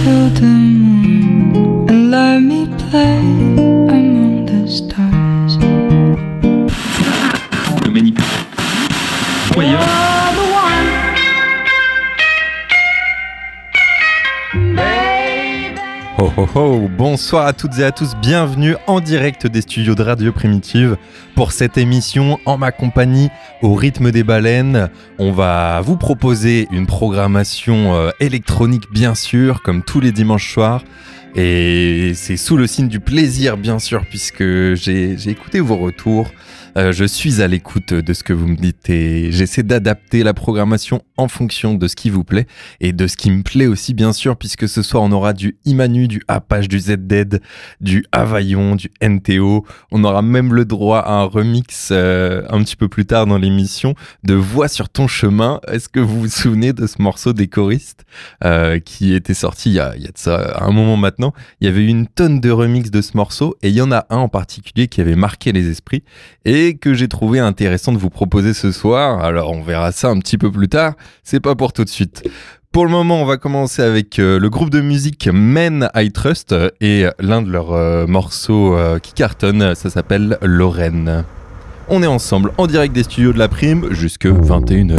to the moon and let me play among the stars. Le manipule. Voyeur. Oh oh oh, bonsoir à toutes et à tous, bienvenue en direct des studios de Radio Primitive pour cette émission en ma compagnie au rythme des baleines. On va vous proposer une programmation électronique bien sûr, comme tous les dimanches soirs. Et c'est sous le signe du plaisir bien sûr, puisque j'ai écouté vos retours. Je suis à l'écoute de ce que vous me dites et j'essaie d'adapter la programmation en fonction de ce qui vous plaît et de ce qui me plaît aussi bien sûr, puisque ce soir on aura du Imanu, du Apache, du ZDead, du Availlon, du NTO. On aura même le droit à un remix un petit peu plus tard dans l'émission de Voix sur ton chemin. Est-ce que vous vous souvenez de ce morceau des choristes qui était sorti il y a de ça un moment maintenant? Il y avait eu une tonne de remix de ce morceau et il y en a un en particulier qui avait marqué les esprits et que j'ai trouvé intéressant de vous proposer ce soir. Alors on verra ça un petit peu plus tard, c'est pas pour tout de suite. Pour le moment, on va commencer avec le groupe de musique Men I Trust et l'un de leurs morceaux qui cartonne, ça s'appelle Lorraine. On est ensemble en direct des studios de la Prime jusque 21h.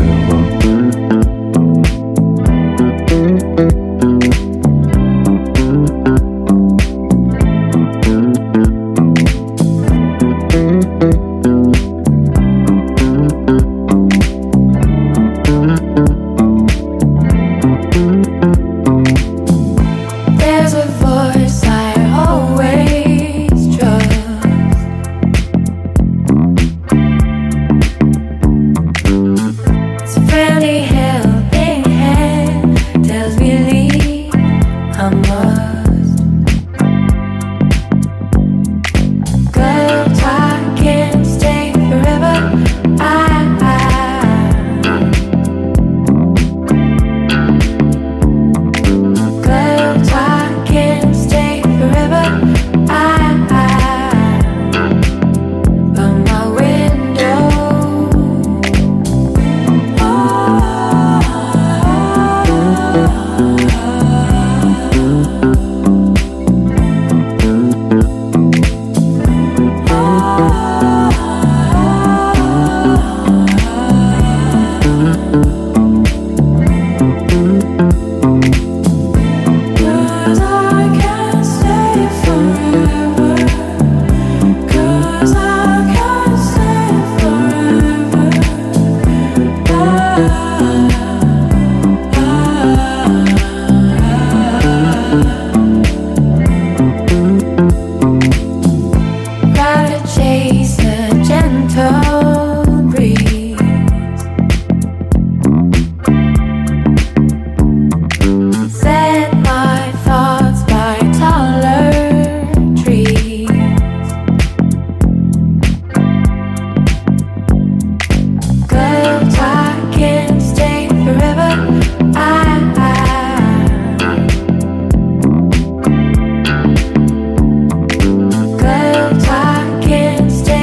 Stay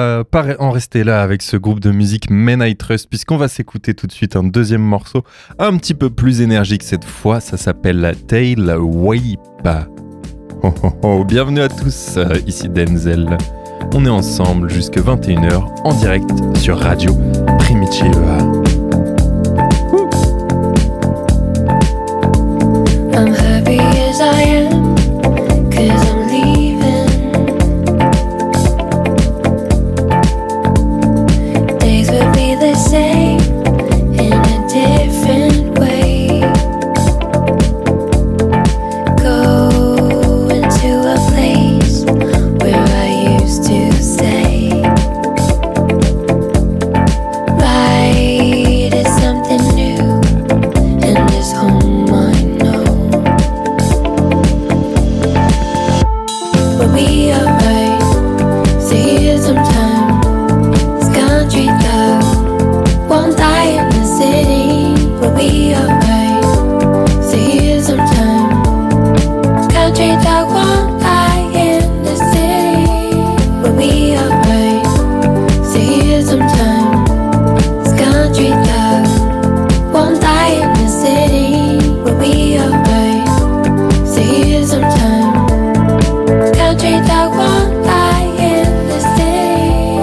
va pas en rester là avec ce groupe de musique Men I Trust, puisqu'on va s'écouter tout de suite un deuxième morceau, un petit peu plus énergique cette fois, ça s'appelle Tail Whip. Oh, oh, oh. Bienvenue à tous, ici Denzel. On est ensemble jusque 21h en direct sur Radio Primitive. I'm happy as I am, 'cause I'm leaving. Days will be the same in a different way. Going to a place where I used to stay. Right is something new in this home I know. We'll be alright, see you sometime. This country dog won't die in the city. We'll be alright, see you sometime. This country dog won't die in the city. We'll be alright, see you sometime. This country dog won't die in the city. We'll be alright, see you sometime. Country dog won't die in the city.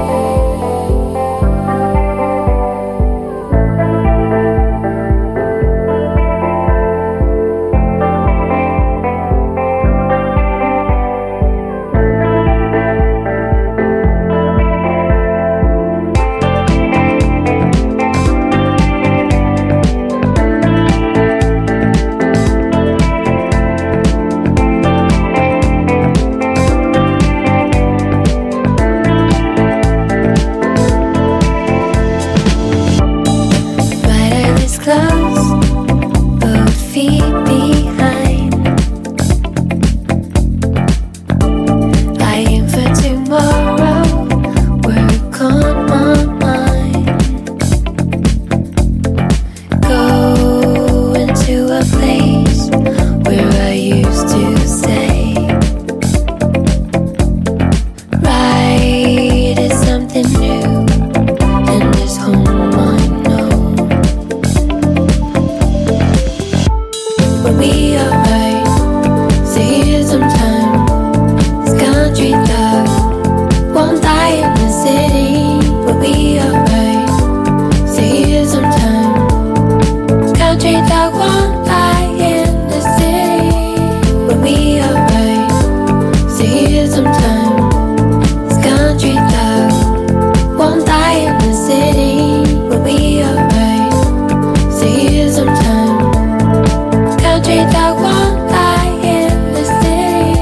Right eyes closed, both feet behind. I aim for tomorrow, work on my mind. Go into a place where I used to stay. Right is something new in this home I know. We'll be alright, see you sometime. This country dog won't die in the city. We'll be alright, see you sometime. This country dog won't die in the city. We'll be alright, see you sometime. This country dog won't die in the city. We'll be alright, see you sometime. Country dog won't die in the city.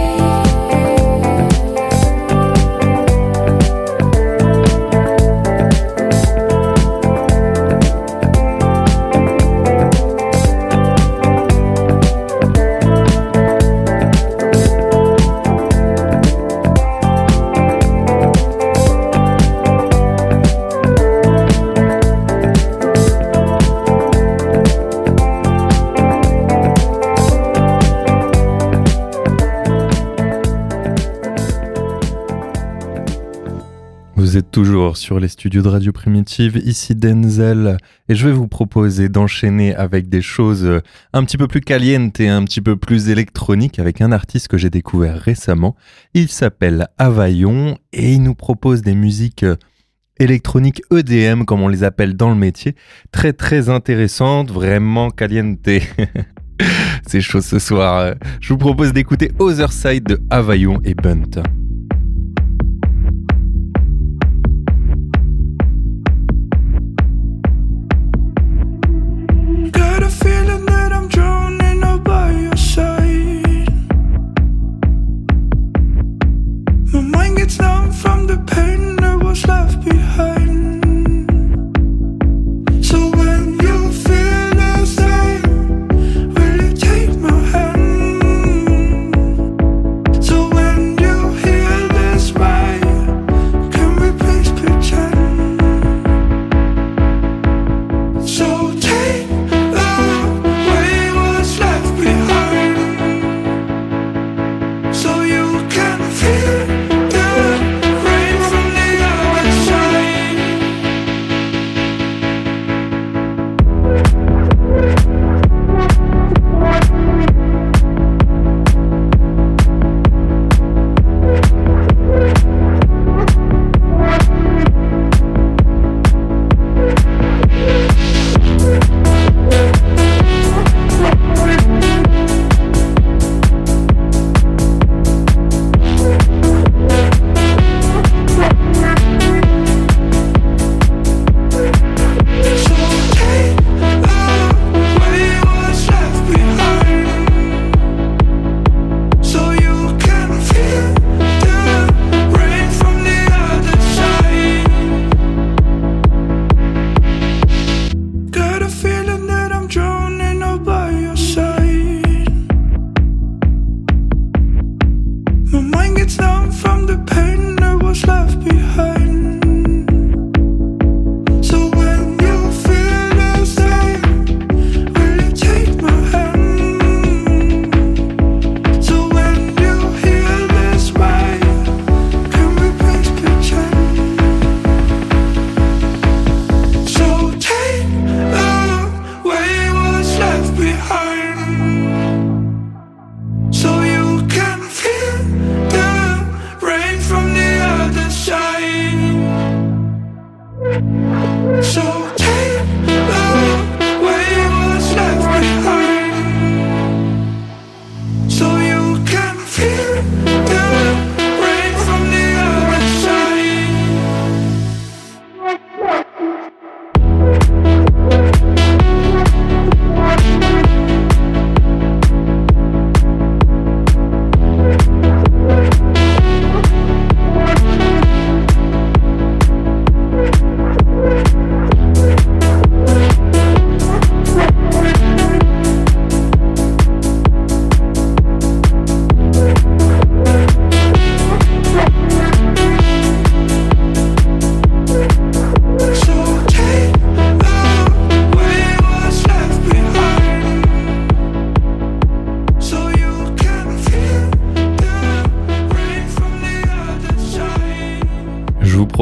Vous êtes toujours sur les studios de Radio Primitive, ici Denzel, et je vais vous proposer d'enchaîner avec des choses un petit peu plus calientes et un petit peu plus électroniques avec un artiste que j'ai découvert récemment. Il s'appelle Availlon et il nous propose des musiques électroniques EDM, comme on les appelle dans le métier, très très intéressantes, vraiment caliente. C'est chaud ce soir. Je vous propose d'écouter Other Side de Availlon et Bunt. Got a feeling that I'm drowning out by your side. My mind gets numb from the pain that was left behind. So when you feel the same, will you take my hand? So when you hear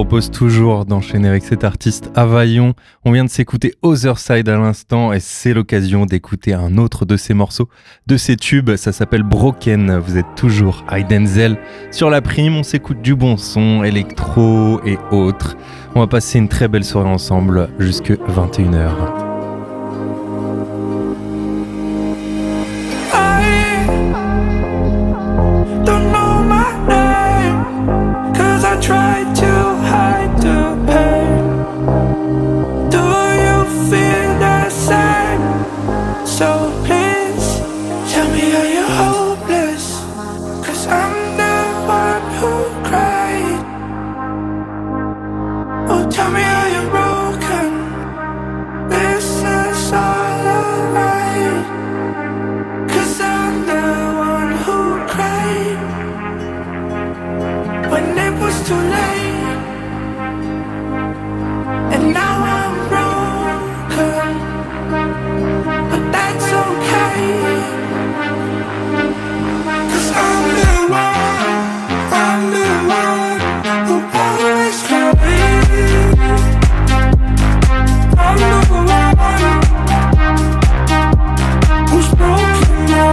propose toujours d'enchaîner avec cet artiste Availlon. On vient de s'écouter Other Side à l'instant et c'est l'occasion d'écouter un autre de ses morceaux, de ses tubes. Ça s'appelle Broken. Vous êtes toujours à Denzel. Sur la prime, on s'écoute du bon son, électro et autres. On va passer une très belle soirée ensemble jusque 21h. Tried to hide the pain. Do you feel the same? So please tell me, are you hopeless? 'Cause I'm the one who cried. Oh, tell me, are you broken? This is all alright. 'Cause I'm the one who cried when it was too late, and now I'm broken, but that's okay, 'cause I'm the one who always carries. I'm the one who's broken now.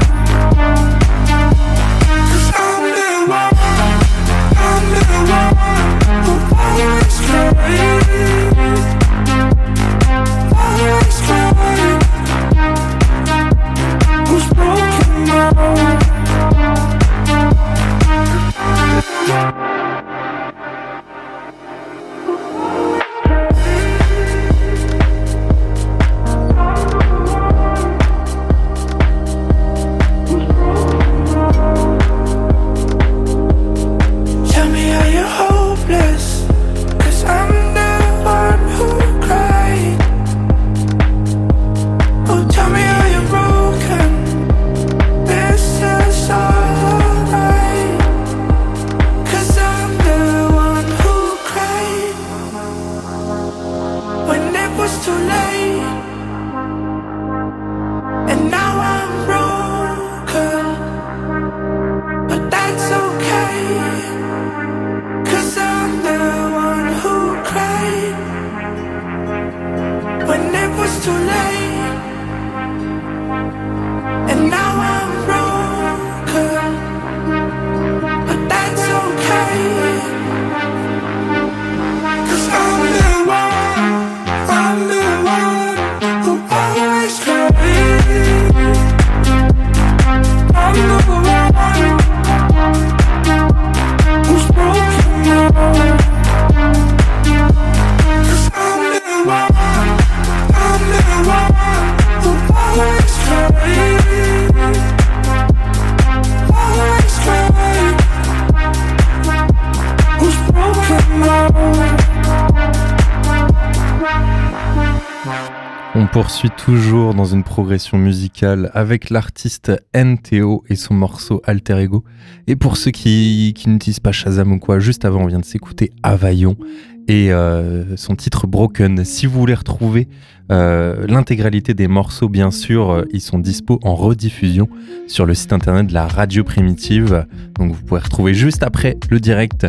On poursuit toujours dans une progression musicale avec l'artiste NTO et son morceau Alter Ego. Et pour ceux qui n'utilisent pas Shazam ou quoi, juste avant on vient de s'écouter Availlon et son titre Broken. Si vous voulez retrouver l'intégralité des morceaux, bien sûr, ils sont dispo en rediffusion sur le site internet de la Radio Primitive. Donc vous pouvez retrouver juste après le direct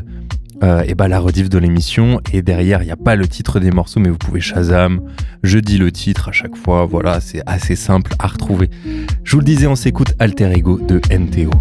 et la rediff de l'émission, et derrière il n'y a pas le titre des morceaux mais vous pouvez Shazam, je dis le titre à chaque fois, voilà, c'est assez simple à retrouver. Je vous le disais, on s'écoute Alter Ego de NTO.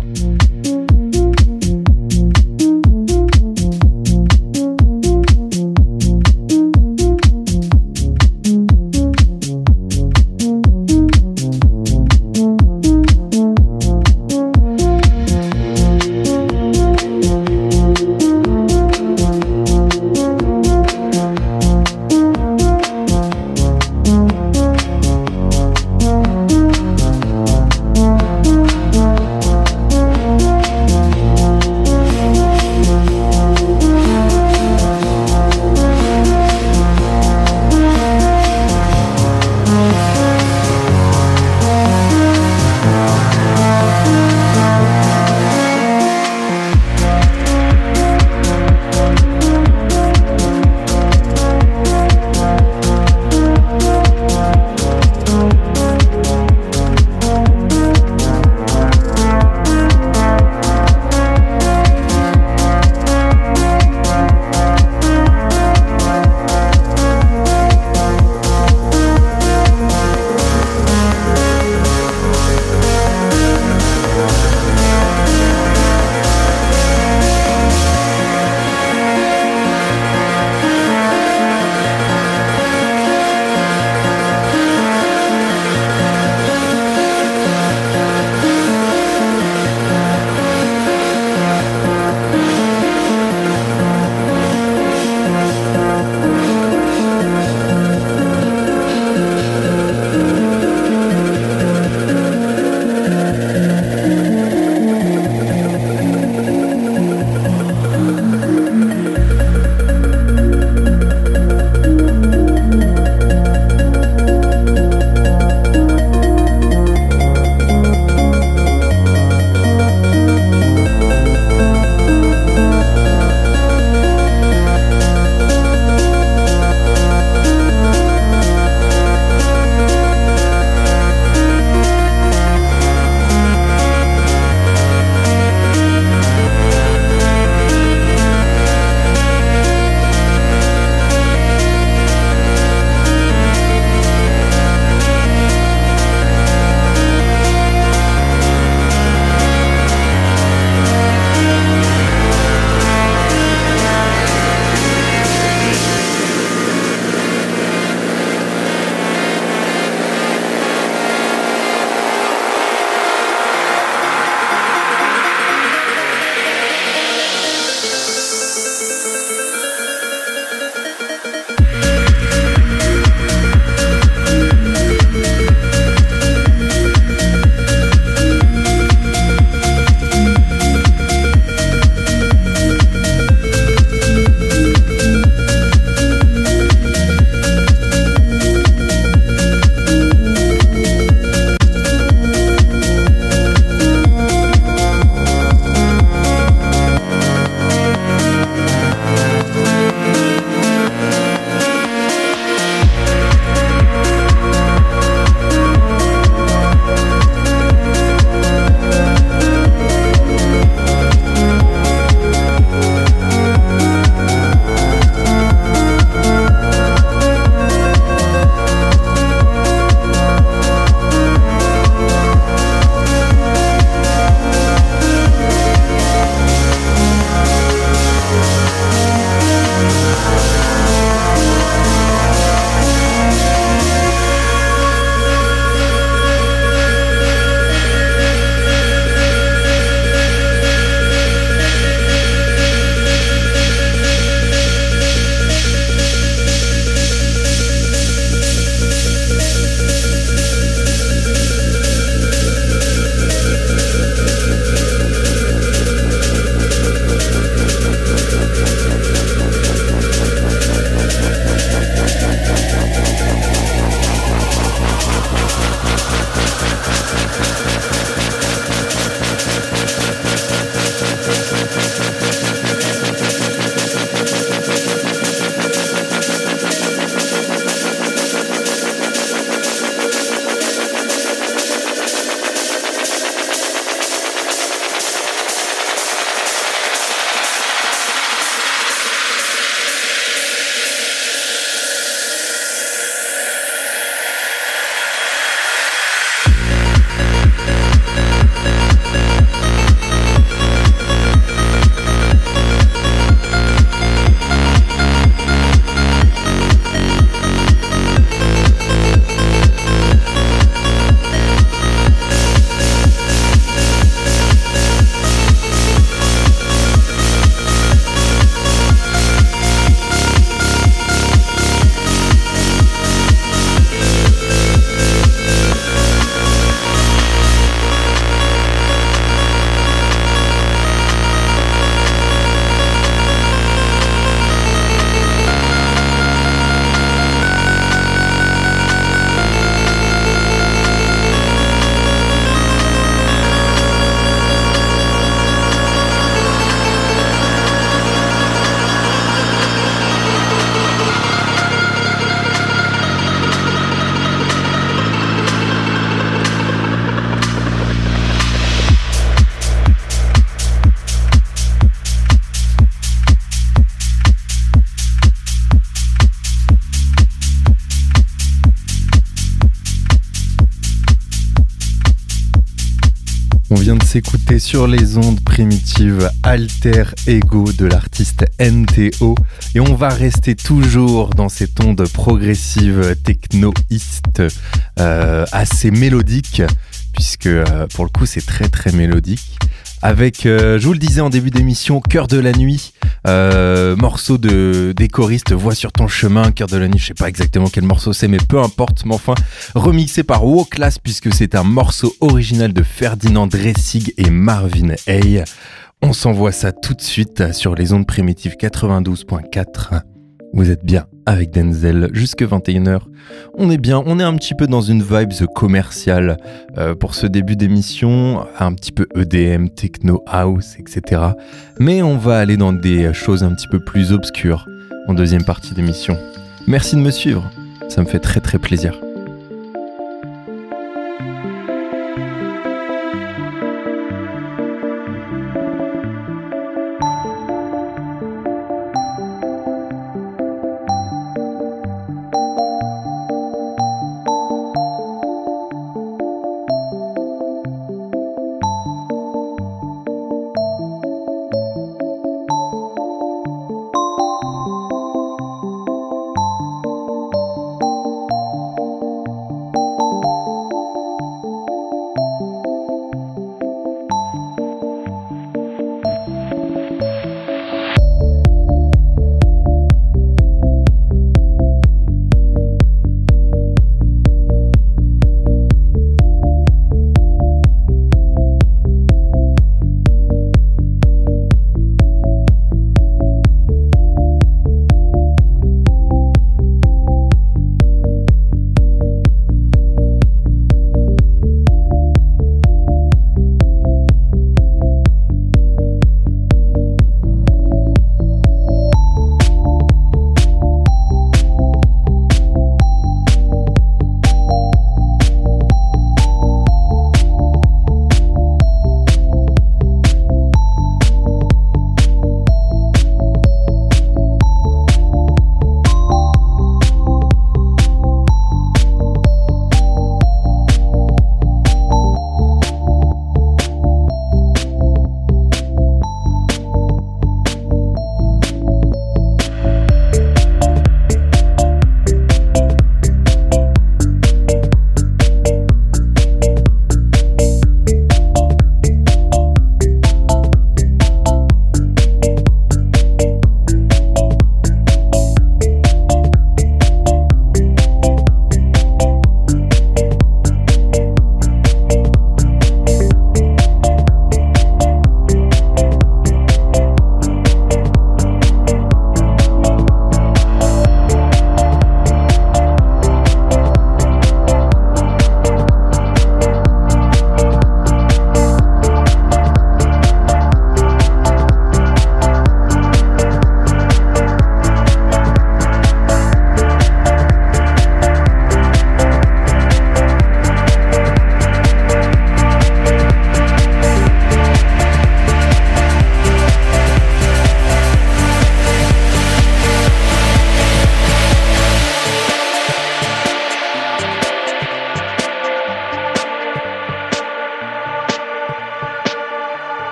s'écouter sur les ondes primitives Alter Ego de l'artiste NTO et on va rester toujours dans cette onde progressive technoïste assez mélodique puisque pour le coup c'est très très mélodique avec, je vous le disais en début d'émission, Cœur de la nuit, morceau des choristes, Voix sur ton chemin, Cœur de la nuit, je sais pas exactement quel morceau c'est, mais peu importe, mais enfin, remixé par Woclass puisque c'est un morceau original de Ferdinand Dressig et Marvin Gaye. On s'envoie ça tout de suite sur les ondes primitives 92.4. Vous êtes bien avec Denzel jusque 21h. On est bien, on est un petit peu dans une vibes commerciale pour ce début d'émission, un petit peu EDM, techno, house, etc. Mais on va aller dans des choses un petit peu plus obscures en deuxième partie d'émission. Merci de me suivre, ça me fait très très plaisir.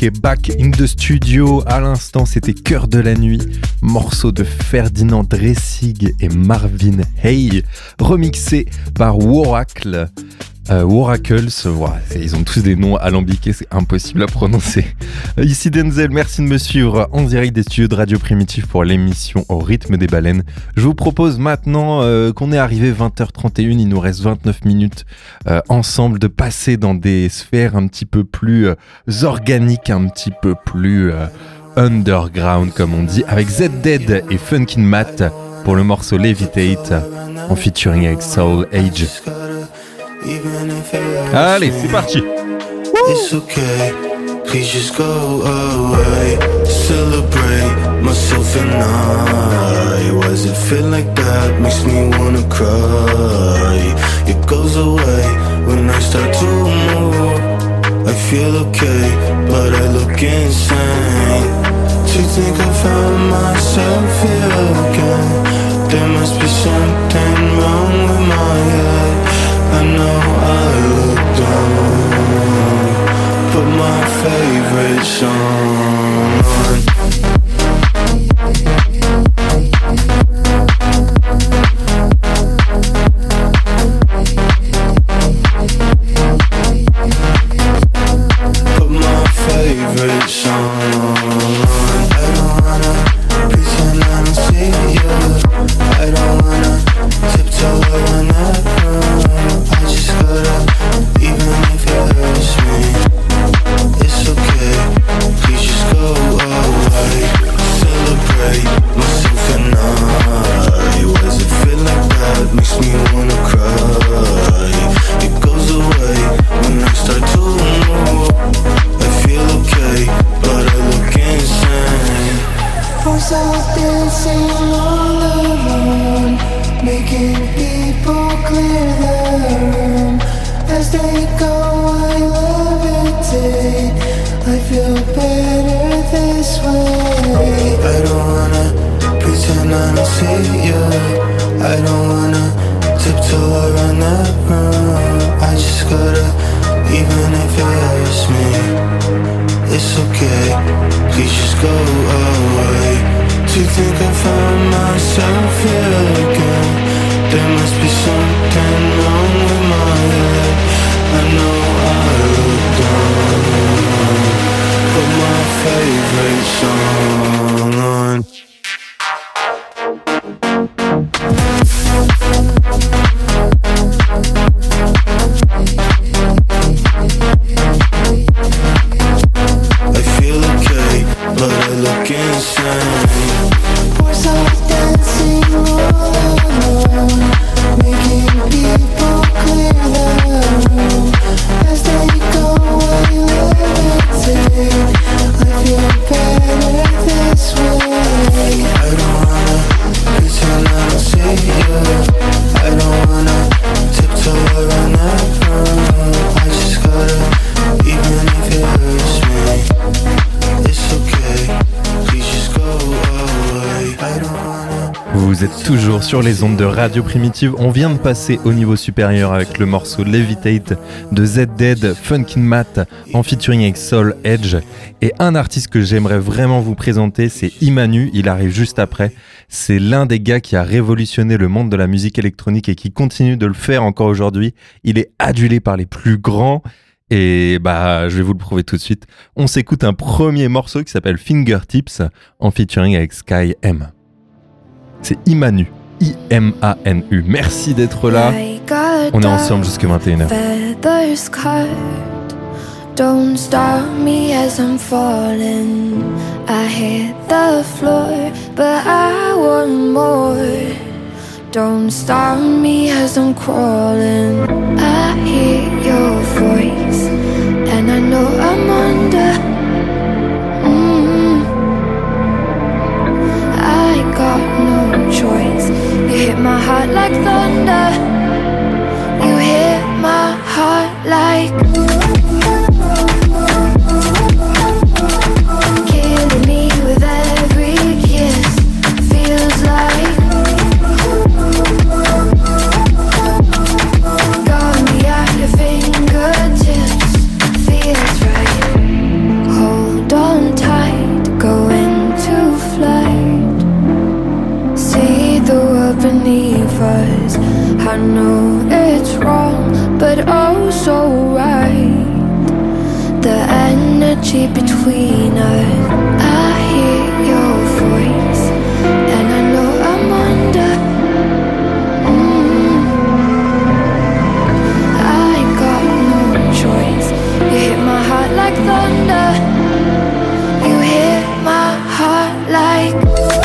Ok, back in the studio. À l'instant, c'était Cœur de la nuit, morceau de Ferdinand Dressig et Marvin Hey, remixé par Waracles. Waracles, voilà, ils ont tous des noms alambiqués, c'est impossible à prononcer. Ici Denzel, merci de me suivre en direct des studios de Radio Primitive pour l'émission Au rythme des baleines. Je vous propose maintenant qu'on est arrivé 20h31, il nous reste 29 minutes ensemble, de passer dans des sphères un petit peu plus organiques, un petit peu plus underground comme on dit, avec Z-Dead et Funkin' Matt pour le morceau Levitate en featuring avec Soul Age. Allez, c'est parti. It's okay, please just go away. Celebrate myself and I. Why does it feel like that? Makes me wanna cry. It goes away when I start to move. I feel okay, but I look insane. To think I found myself here again. There must be something wrong with my head. I know I look dumb. Put my favorite song on. Put my favorite song on. I don't wanna pretend I don't see you. I don't wanna tiptoe around that room. I just gotta, even if it hurts me, it's okay, please just go away. Celebrate myself and I. Why does it feel like that? Makes me wanna cry. It goes away when I start to move. I feel okay, but I look insane. Was out dancing all alone, making people clear the room. As they go, I levitate. I feel better this way. I don't wanna pretend I don't see you. I don't wanna tiptoe around that room. I just gotta, even if it hurts me, it's okay, please just go away. To think I found myself here again. There must be something wrong with my head. I know I look dumb. Put my favorite song on. I feel okay, but I look insane. Was out dancing all alone, making people clear the room. As they go, I levitate. I feel better this way. I don't wanna pretend I don't see you. I don't wanna tiptoe around that room. I just gotta, even if it hurts me, it's okay, please just go away. I don't wanna. Vous êtes toujours sur les ondes de Radio Primitive. On vient de passer au niveau supérieur avec le morceau Levitate de Z-Dead, Funkin' Matt en featuring avec Soul Edge. Et un artiste que j'aimerais vraiment vous présenter, c'est Imanu. Il arrive juste après. C'est l'un des gars qui a révolutionné le monde de la musique électronique et qui continue de le faire encore aujourd'hui. Il est adulé par les plus grands. Et bah, je vais vous le prouver tout de suite. On s'écoute un premier morceau qui s'appelle Fingertips en featuring avec Sky M. C'est Imanu, I-M-A-N-U. Merci d'être là. On est ensemble jusqu'à 21h. Feathers cut. Don't stop me as I'm falling. I hit the floor, but I want more. Don't stop me as I'm crawling. I hear your voice, and I know I'm under. I got no choice. You hit my heart like thunder. You hit my heart like killing me with every kiss. Feels like got me at your fingertips. Feels right. know it's wrong, but oh so right. The energy between us, I hear your voice, and I know I'm under. I got no choice. You hit my heart like thunder. You hit my heart like.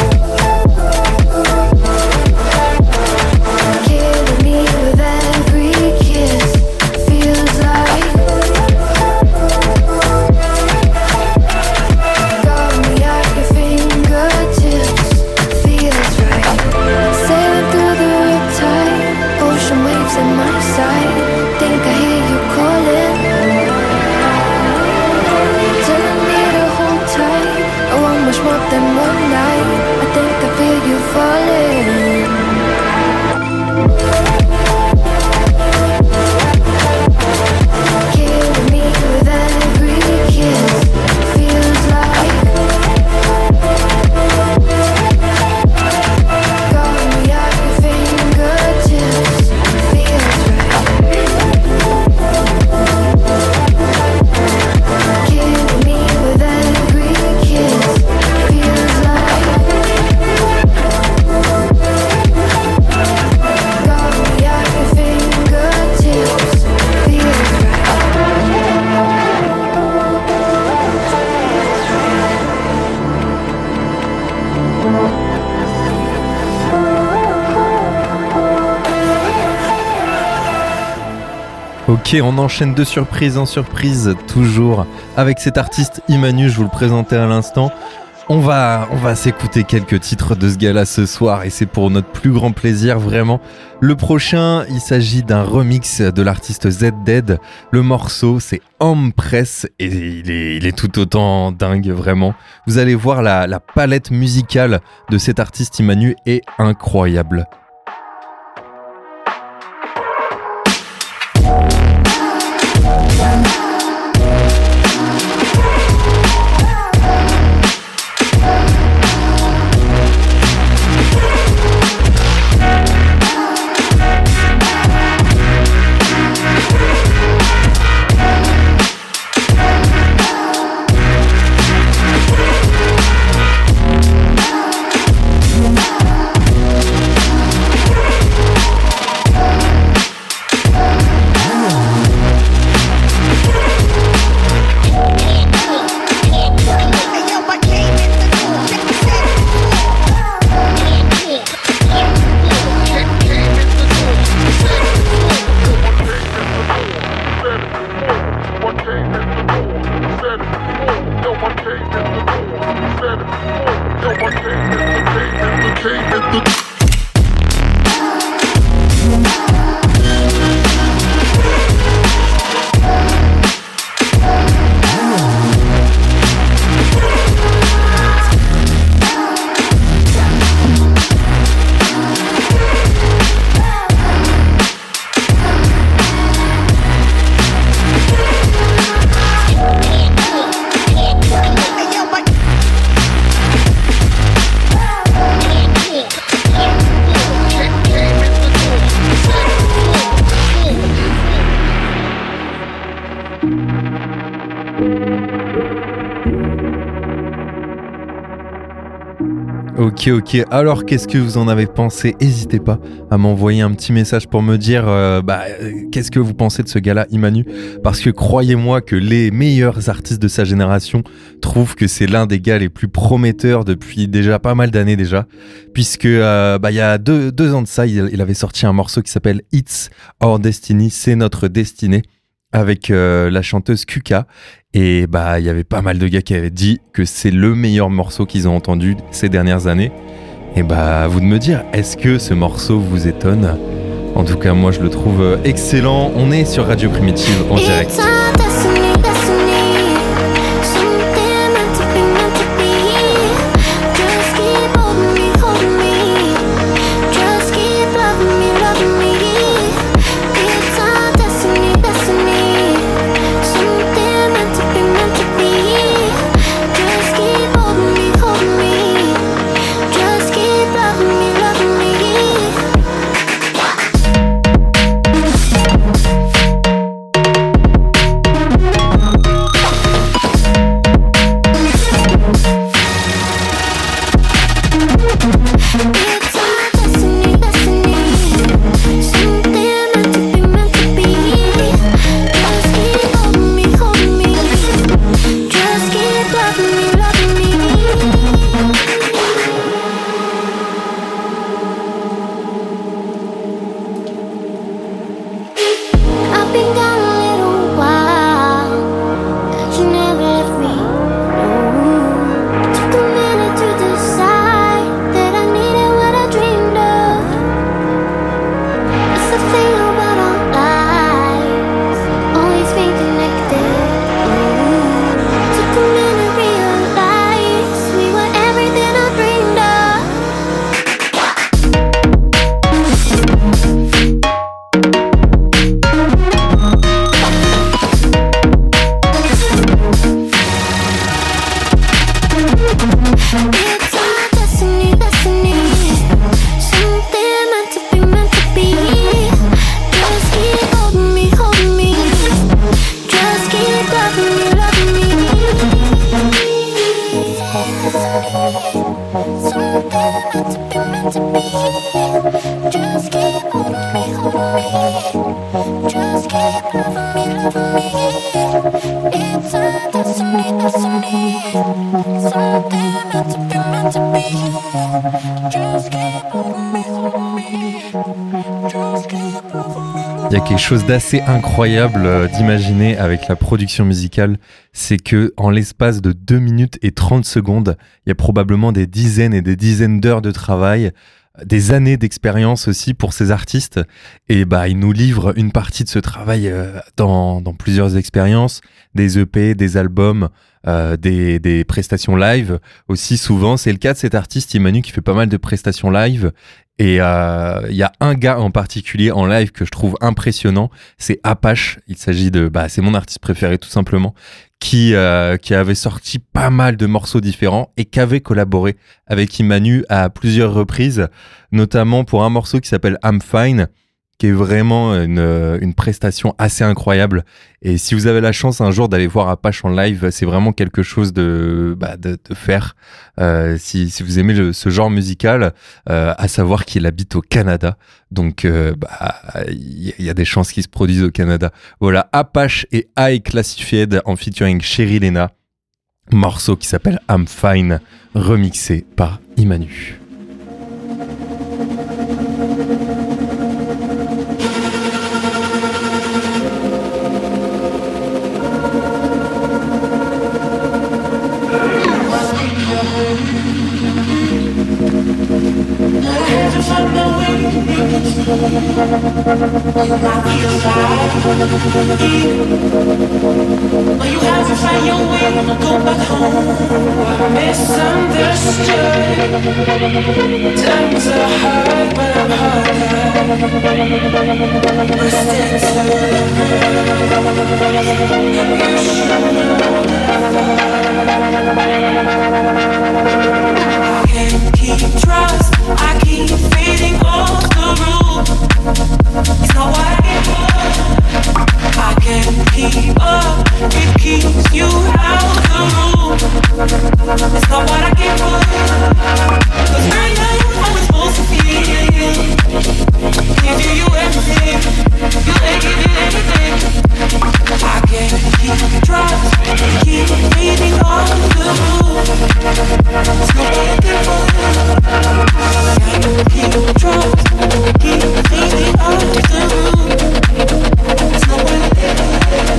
Killing me with every kiss. Feels like. Got me at your fingertips. Feels right. Sailing through the riptide. Ocean waves in my side. Think I hear you calling. Telling me to hold tight. I want much more than one night. I think I feel you falling. Killing me with every kiss. Feels like. Got me at your fingertips. Feels right. Killing me with every kiss. Feels like. Got me at your fingertips. Feels right. Ok, on enchaîne de surprise en surprise, toujours avec cet artiste Imanu, je vous le présentais à l'instant. On va s'écouter quelques titres de ce gars-là ce soir et c'est pour notre plus grand plaisir, vraiment. Le prochain, il s'agit d'un remix de l'artiste Z Dead. Le morceau, c'est Homme Press et il est tout autant dingue, vraiment. Vous allez voir la palette musicale de cet artiste Imanu est incroyable. Ok, alors qu'est-ce que vous en avez pensé ? N'hésitez pas à m'envoyer un petit message pour me dire qu'est-ce que vous pensez de ce gars-là, Imanu ? Parce que croyez-moi que les meilleurs artistes de sa génération trouvent que c'est l'un des gars les plus prometteurs depuis déjà pas mal d'années déjà. Puisque il y a deux ans de ça, il avait sorti un morceau qui s'appelle It's Our Destiny, c'est notre destinée, avec la chanteuse Kuka. Et il y avait pas mal de gars qui avaient dit que c'est le meilleur morceau qu'ils ont entendu ces dernières années. Et à vous de me dire, est-ce que ce morceau vous étonne ? En tout cas, moi je le trouve excellent. On est sur Radio Primitive en direct. It's our destiny, destiny. Something meant to be, meant to be. Just keep holding me, holding me. Just keep loving me, loving me. Something meant to be, meant to be. Just keep holding me, holding me. Just keep loving me, loving me. It's our destiny, destiny. Something meant to be, meant to be. Just keep loving me, loving me. Just keep loving me. Il y a quelque chose d'assez incroyable d'imaginer avec la production musicale, c'est que en l'espace de 2 minutes et 30 secondes, il y a probablement des dizaines et des dizaines d'heures de travail, des années d'expérience aussi pour ces artistes, et ils nous livrent une partie de ce travail dans plusieurs expériences, des EP, des albums, des prestations live aussi. Souvent c'est le cas de cet artiste Imanu qui fait pas mal de prestations live. Et il y a un gars en particulier en live que je trouve impressionnant, c'est Apache. Il s'agit de, c'est mon artiste préféré tout simplement, qui avait sorti pas mal de morceaux différents et qui avait collaboré avec Imanu à plusieurs reprises, notamment pour un morceau qui s'appelle I'm Fine, qui est vraiment une prestation assez incroyable. Et si vous avez la chance un jour d'aller voir Apache en live, c'est vraiment quelque chose de faire. Si vous aimez ce genre musical, à savoir qu'il habite au Canada. Donc, il y a des chances qu'il se produise au Canada. Voilà, Apache et High Classified en featuring Cheryl Lena. Morceau qui s'appelle I'm Fine, remixé par Imanu. But you have to find your way to go back home. Misunderstood. Times are hard, but I'm harder. We're still you should know that I can't keep trust. I keep fading off the roof. It's not what I get for. I can't keep up. It keeps you out the room. It's not what I get for. 'Cause right now you're always supposed to feel. Can't do you everything. You ain't give you everything. I can't keep trust. Keep fading off the roof. It's not what I get for. Keep trust, keep fading off the roof. It's not what I get for.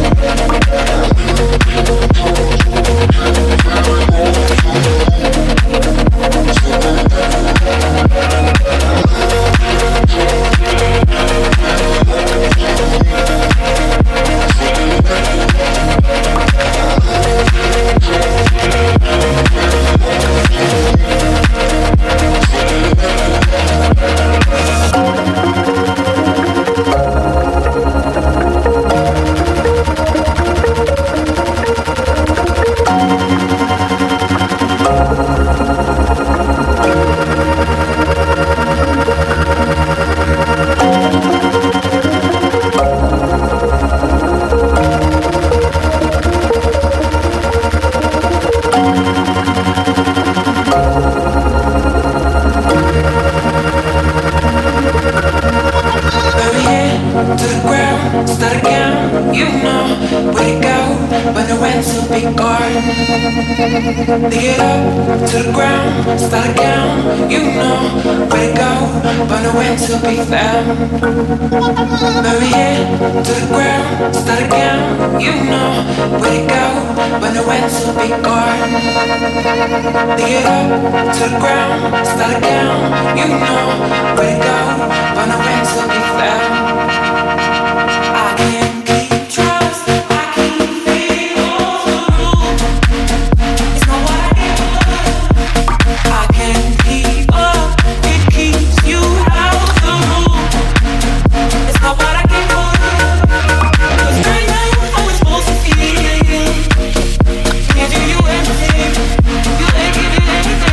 Get up to the ground, start again. You know where to go, but nowhere to be found. Bury it to the ground, start again. You know where to go, but nowhere to be gone. Get up to the ground, start again. You know where to go, but nowhere to be found. I can't keep trust. I keep fading off the roof. It's not what I get for. I can't keep up. It keeps you out the room. It's not what I get for. 'Cause right now you're always supposed to feel. Can't do you anything. You ain't give it anything.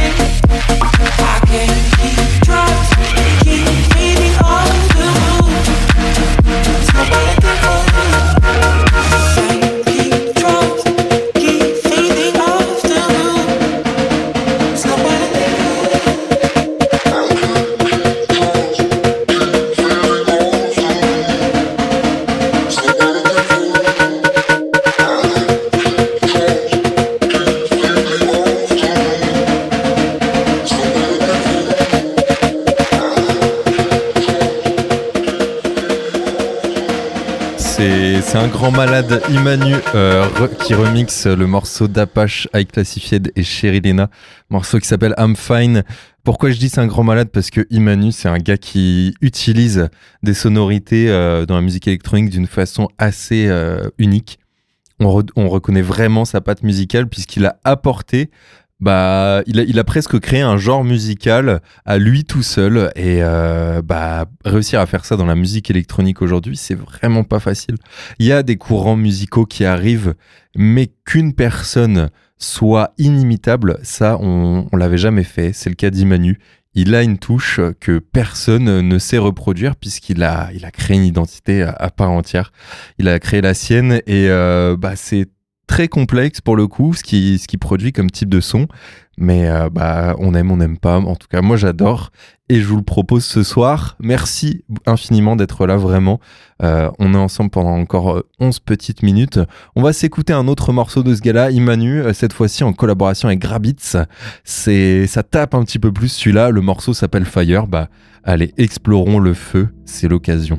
C'est un grand malade, Imanu, qui remixe le morceau d'Apache, High Classified et Cheryl Lena, morceau qui s'appelle I'm Fine. Pourquoi je dis c'est un grand malade ? Parce que Imanu, c'est un gars qui utilise des sonorités dans la musique électronique d'une façon assez unique. On reconnaît vraiment sa patte musicale puisqu'il a apporté, il a presque créé un genre musical à lui tout seul et réussir à faire ça dans la musique électronique aujourd'hui, c'est vraiment pas facile. Il y a des courants musicaux qui arrivent, mais qu'une personne soit inimitable, ça on l'avait jamais fait. C'est le cas d'Imanu. Il a une touche que personne ne sait reproduire puisqu'il a créé une identité à part entière. Il a créé la sienne et c'est très complexe pour le coup ce qui produit comme type de son, mais on aime, on n'aime pas. En tout cas, moi j'adore et je vous le propose ce soir. Merci infiniment d'être là, vraiment. On est ensemble pendant encore 11 petites minutes. On va s'écouter un autre morceau de ce gars-là, Imanu, cette fois-ci en collaboration avec Grabitz. Ça tape un petit peu plus celui-là. Le morceau s'appelle Fire. Allez, explorons le feu, c'est l'occasion.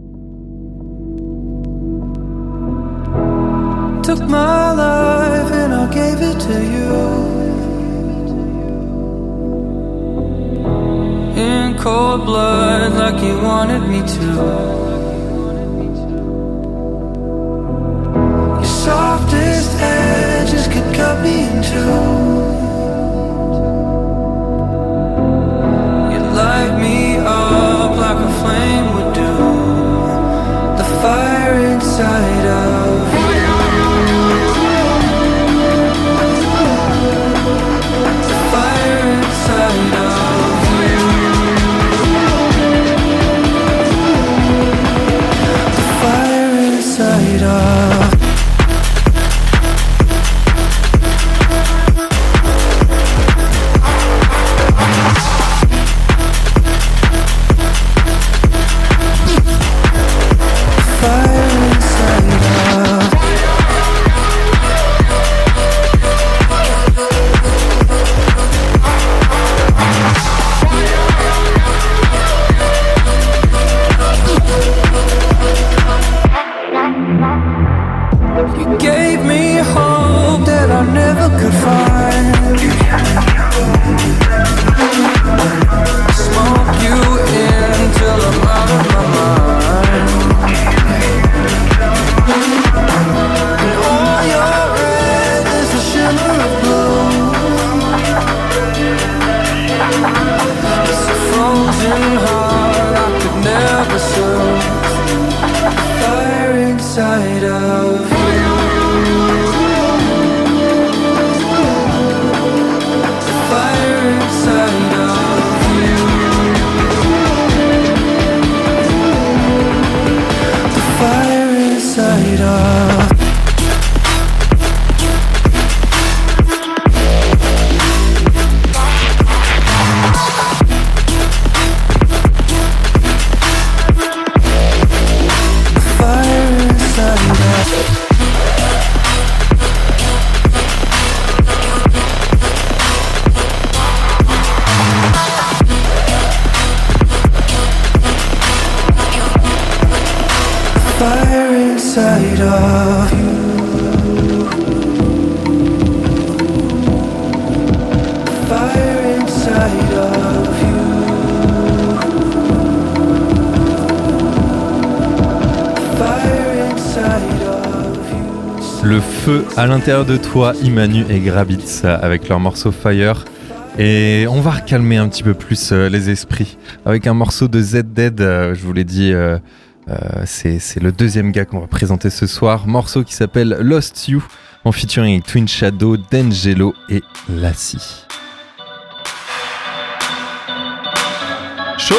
Took my life and I gave it to you. In cold blood like you wanted me to. Your softest edges could cut me in two. You light me up like a flame would do. The fire inside of you. Le feu à l'intérieur de toi, Imanu et Grabitz avec leur morceau Fire. Et on va recalmer un petit peu plus les esprits avec un morceau de Z-Dead, je vous l'ai dit, c'est le deuxième gars qu'on va présenter ce soir. Morceau qui s'appelle Lost You en featuring avec Twin Shadow, D'Angelo et Lassie. Chaud.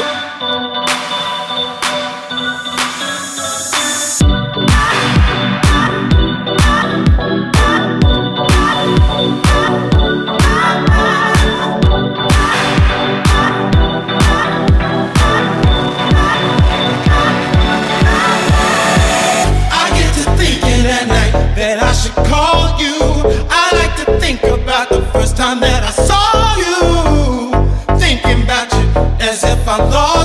Time that I saw you, thinking about you as if I lost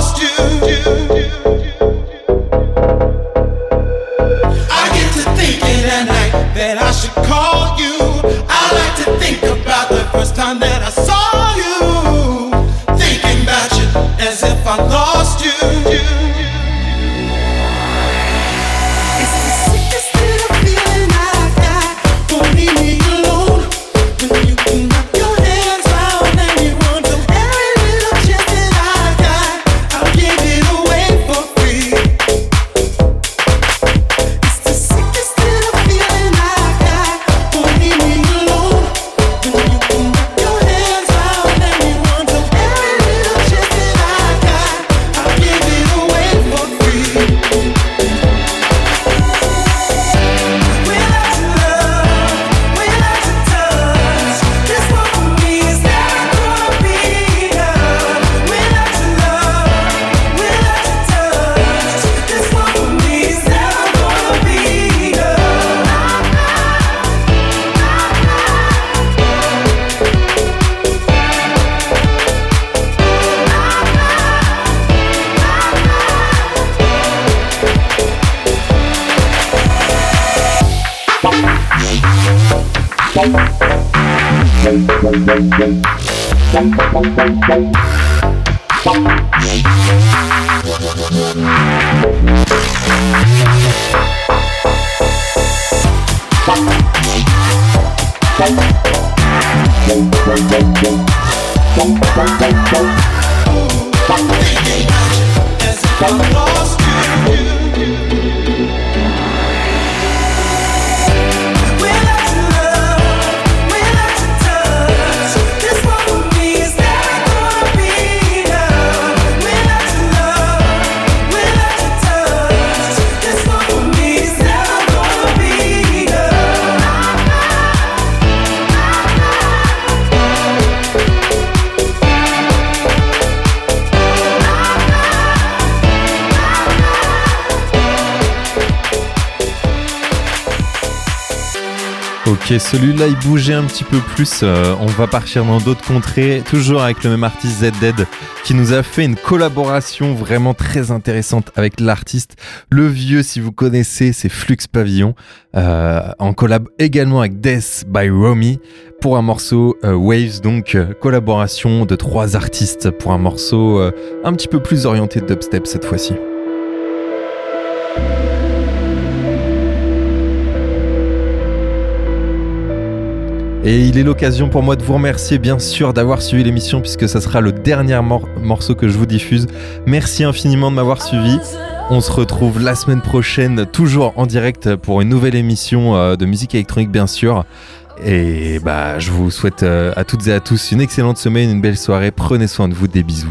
Ok, celui-là il bougeait un petit peu plus, on va partir dans d'autres contrées, toujours avec le même artiste Z-Dead qui nous a fait une collaboration vraiment très intéressante avec l'artiste Le Vieux, si vous connaissez, c'est Flux Pavillon, en collab également avec Death by Romy pour un morceau Waves, donc collaboration de 3 artistes pour un morceau un petit peu plus orienté dubstep cette fois-ci. Et il est l'occasion pour moi de vous remercier bien sûr d'avoir suivi l'émission puisque ça sera le dernier morceau que je vous diffuse. Merci infiniment de m'avoir suivi. On se retrouve la semaine prochaine toujours en direct pour une nouvelle émission de musique électronique bien sûr. Et je vous souhaite à toutes et à tous une excellente semaine, une belle soirée. Prenez soin de vous, des bisous.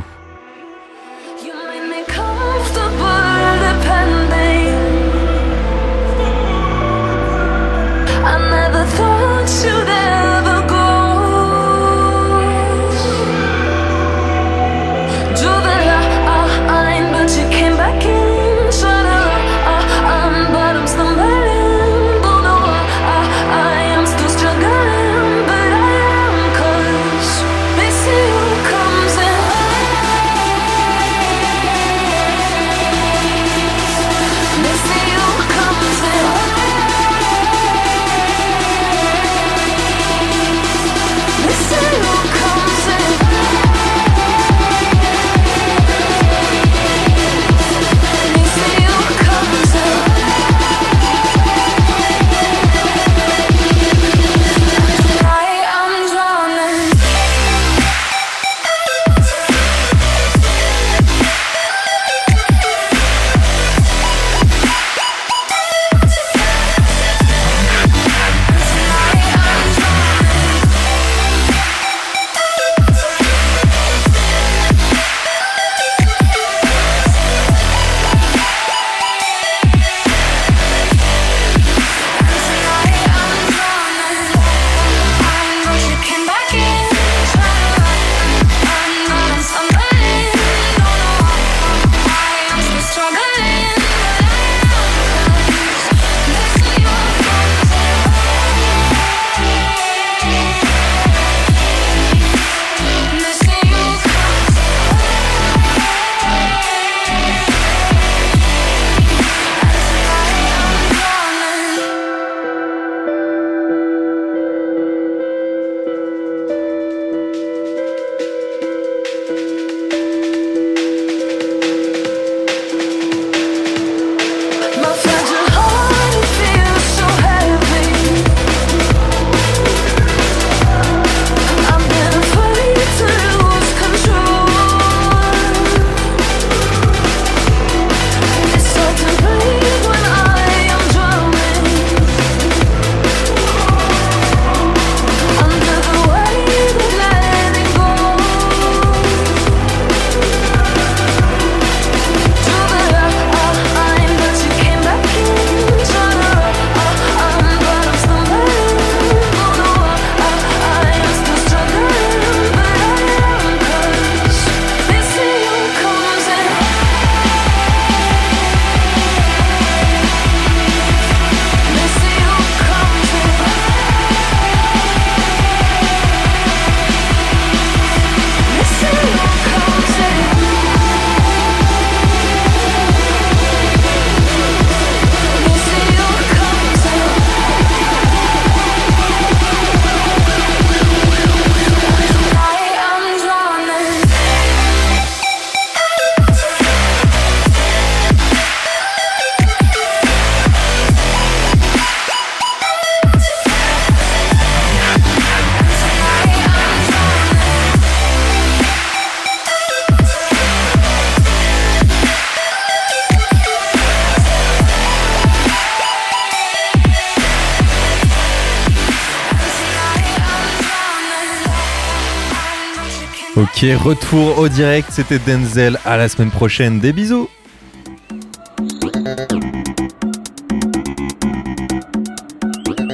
Ok, retour au direct, c'était Denzel, à la semaine prochaine, des bisous.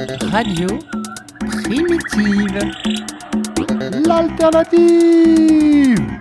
Radio Primitive. L'alternative.